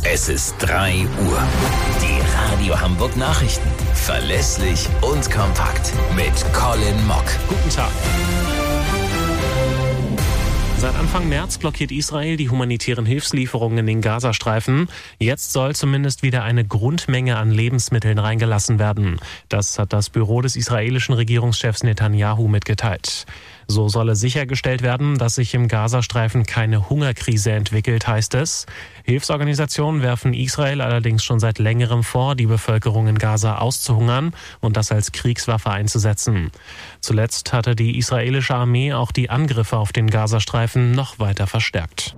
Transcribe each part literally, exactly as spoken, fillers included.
Es ist drei Uhr. Die Radio Hamburg Nachrichten. Verlässlich und kompakt. Mit Colin Mock. Guten Tag. Seit Anfang März blockiert Israel die humanitären Hilfslieferungen in den Gazastreifen. Jetzt soll zumindest wieder eine Grundmenge an Lebensmitteln reingelassen werden. Das hat das Büro des israelischen Regierungschefs Netanyahu mitgeteilt. So solle sichergestellt werden, dass sich im Gazastreifen keine Hungerkrise entwickelt, heißt es. Hilfsorganisationen werfen Israel allerdings schon seit längerem vor, die Bevölkerung in Gaza auszuhungern und das als Kriegswaffe einzusetzen. Zuletzt hatte die israelische Armee auch die Angriffe auf den Gazastreifen noch weiter verstärkt.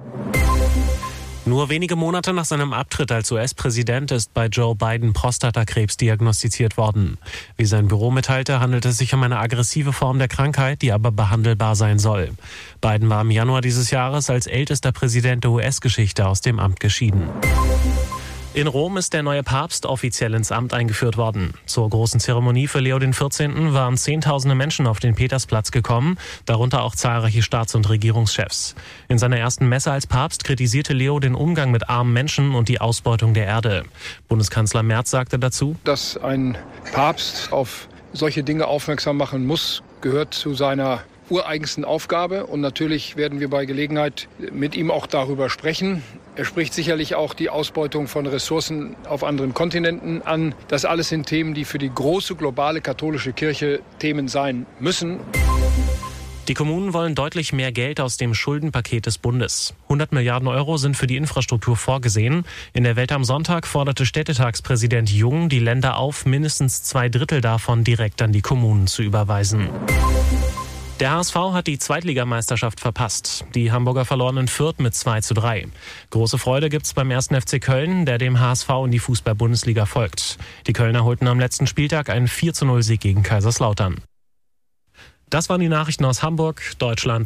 Nur wenige Monate nach seinem Abtritt als U S-Präsident ist bei Joe Biden Prostatakrebs diagnostiziert worden. Wie sein Büro mitteilte, handelt es sich um eine aggressive Form der Krankheit, die aber behandelbar sein soll. Biden war im Januar dieses Jahres als ältester Präsident der U S-Geschichte aus dem Amt geschieden. In Rom ist der neue Papst offiziell ins Amt eingeführt worden. Zur großen Zeremonie für Leo der vierzehnten. waren Zehntausende Menschen auf den Petersplatz gekommen, darunter auch zahlreiche Staats- und Regierungschefs. In seiner ersten Messe als Papst kritisierte Leo den Umgang mit armen Menschen und die Ausbeutung der Erde. Bundeskanzler Merz sagte dazu: Dass ein Papst auf solche Dinge aufmerksam machen muss, gehört zu seiner ureigensten Aufgabe. Und natürlich werden wir bei Gelegenheit mit ihm auch darüber sprechen. Er spricht sicherlich auch die Ausbeutung von Ressourcen auf anderen Kontinenten an. Das alles sind Themen, die für die große globale katholische Kirche Themen sein müssen. Die Kommunen wollen deutlich mehr Geld aus dem Schuldenpaket des Bundes. hundert Milliarden Euro sind für die Infrastruktur vorgesehen. In der Welt am Sonntag forderte Städtetagspräsident Jung die Länder auf, mindestens zwei Drittel davon direkt an die Kommunen zu überweisen. Der H S V hat die Zweitligameisterschaft verpasst. Die Hamburger verloren in Fürth mit zwei zu drei. Große Freude gibt's beim ersten F C Köln, der dem H S V in die Fußball-Bundesliga folgt. Die Kölner holten am letzten Spieltag einen vier zu null Sieg gegen Kaiserslautern. Das waren die Nachrichten aus Hamburg, Deutschland